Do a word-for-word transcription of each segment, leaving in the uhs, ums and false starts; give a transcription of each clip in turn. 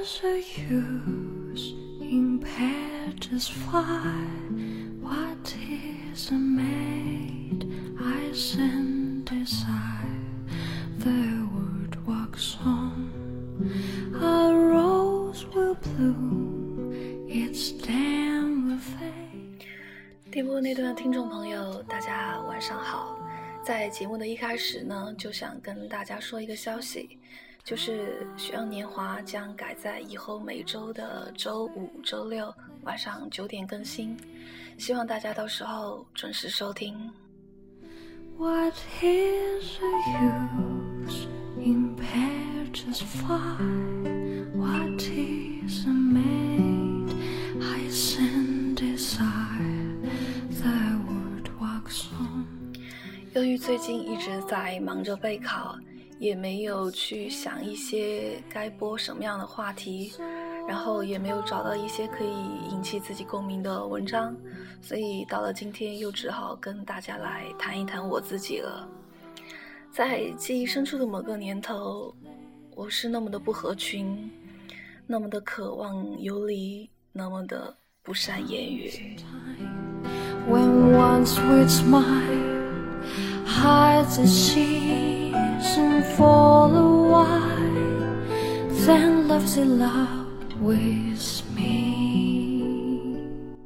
is the use in pages fly? What is a maid I send desire? The word walks on, a rose will bloom, its stem will fade。 电波那段听众朋友大家晚上好，在节目的一开始呢，就想跟大家说一个消息，就是《雪样年华》将改在以后每周的周五、周六晚上九点更新，希望大家到时候准时收听。 What is the use in pages fly? What is a maid I send desire? The word walks on。 由于最近一直在忙着备考，也没有去想一些该播什么样的话题，然后也没有找到一些可以引起自己共鸣的文章，所以到了今天又只好跟大家来谈一谈我自己了。在记忆深处的某个年头，我是那么的不合群，那么的渴望游离，那么的不善言语。 When once with smile hides the season for a while, then love's in love with me.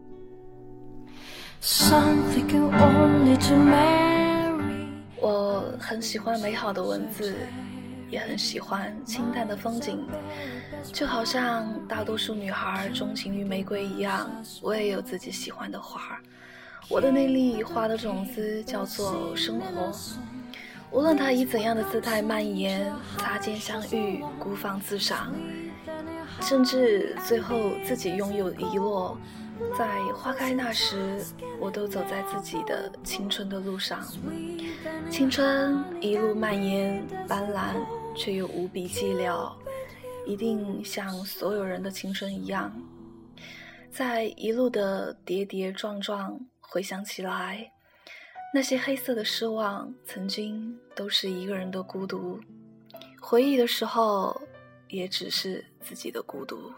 Something only to marry。 我很喜欢美好的文字，也很喜欢清淡的风景，就好像大多数女孩钟情于玫瑰一样，我也有自己喜欢的花。我的那粒花的种子叫做生活，无论它以怎样的姿态蔓延，擦肩相遇，孤芳自赏，甚至最后自己拥有遗落，在花开那时，我都走在自己的青春的路上。青春一路蔓延，斑斓却又无比寂寥，一定像所有人的青春一样，在一路的跌跌撞撞，回想起来，那些黑色的失望曾经都是一个人的孤独，回忆的时候也只是自己的孤独。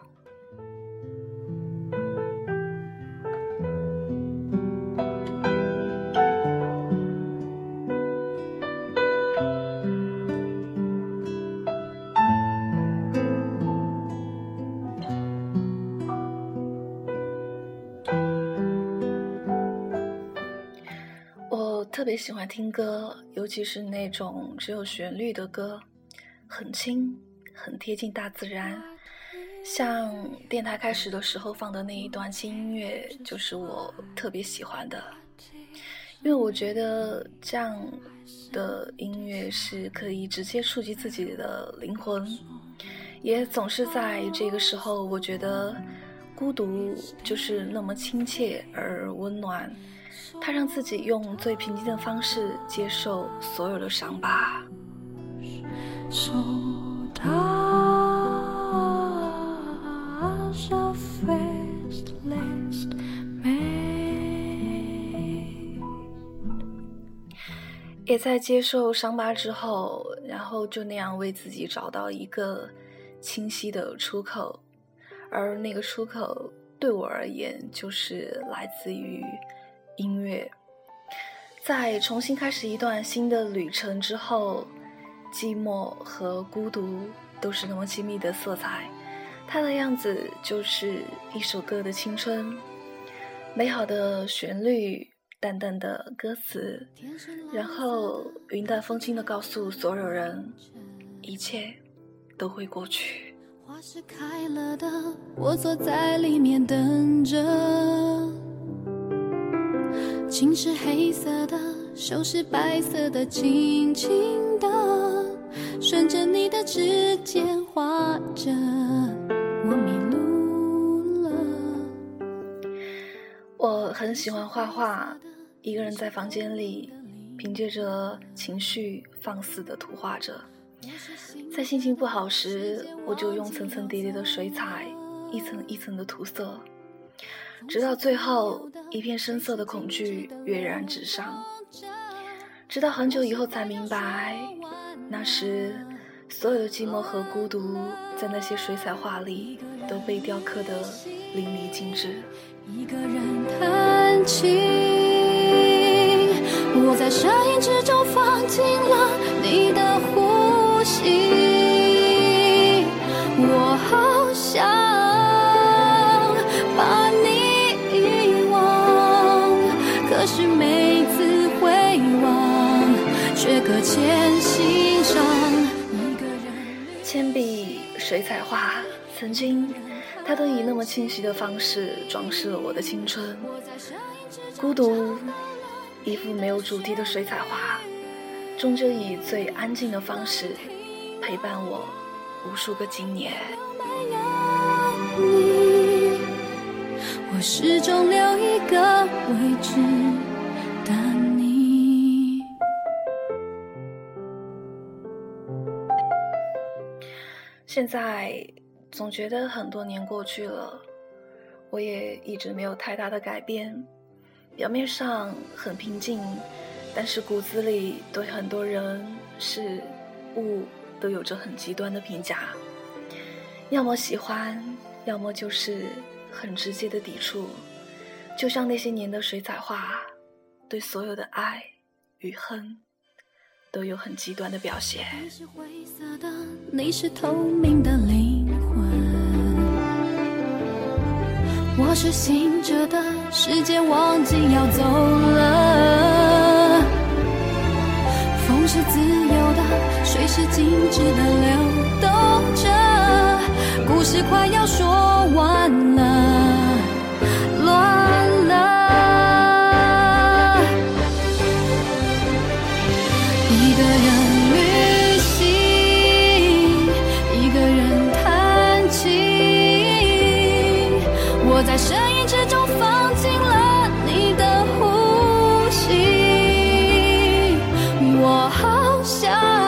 特别喜欢听歌，尤其是那种只有旋律的歌，很轻，很贴近大自然。像电台开始的时候放的那一段轻音乐，就是我特别喜欢的，因为我觉得这样的音乐是可以直接触及自己的灵魂，也总是在这个时候，我觉得孤独就是那么亲切而温暖，它让自己用最平静的方式接受所有的伤疤。 So does a faceless maid。 也在接受伤疤之后，然后就那样为自己找到一个清晰的出口，而那个出口对我而言就是来自于音乐。在重新开始一段新的旅程之后，寂寞和孤独都是那么亲密的色彩，它的样子就是一首歌的青春，美好的旋律，淡淡的歌词，然后云淡风轻地告诉所有人，一切都会过去。 花是开了的，我坐在里面等着，情是黑色的，手是白色的，轻轻的顺着你的指尖画着，我迷路了。 我很喜欢画画，一个人在房间里凭借着情绪放肆地涂画着，在心情不好时，我就用层层叠叠的水彩一层一层的涂色，直到最后一片深色的恐惧跃然纸上，直到很久以后才明白，那时所有的寂寞和孤独在那些水彩画里都被雕刻得淋漓尽致。 一个人弹琴，我在声音之中放进了你的呼吸，我好想把你遗忘，可是每次回望却搁浅心上。 铅笔、水彩画，曾经它都以那么清晰的方式装饰了我的青春。孤独，一幅没有主题的水彩画，终究以最安静的方式陪伴我无数个今年。 我始终留一个位置等你。 现在总觉得很多年过去了，我也一直没有太大的改变，表面上很平静，但是骨子里对很多人事物都有着很极端的评价，要么喜欢，要么就是很直接的抵触，就像那些年的水彩画，对所有的爱与恨都有很极端的表现。 你是灰色的，你是透明的灵魂，我是醒着的，时间忘记要走了。风是自由的，水是静止的流动着，故事快要说完了，乱了。一个人旅行，一个人弹琴，我在声音之中放进了你的呼吸，我好想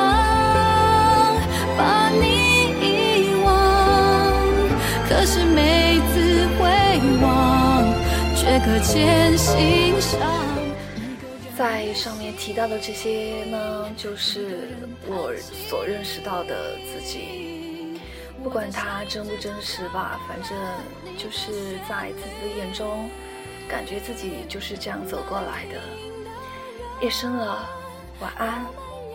把你遗忘，可是每次回望却搁浅心上。 在上面提到的这些呢，就是我所认识到的自己，不管它真不真实吧，反正就是在自己的眼中感觉自己就是这样走过来的。夜深了，晚安。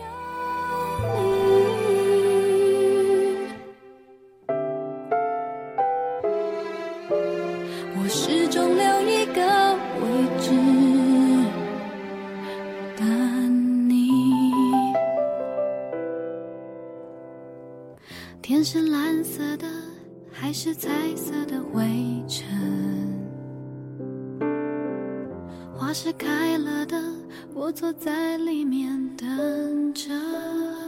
我始终留一个位置等你。天是蓝色的，还是彩色的灰尘？花是开了的，我坐在里面等着。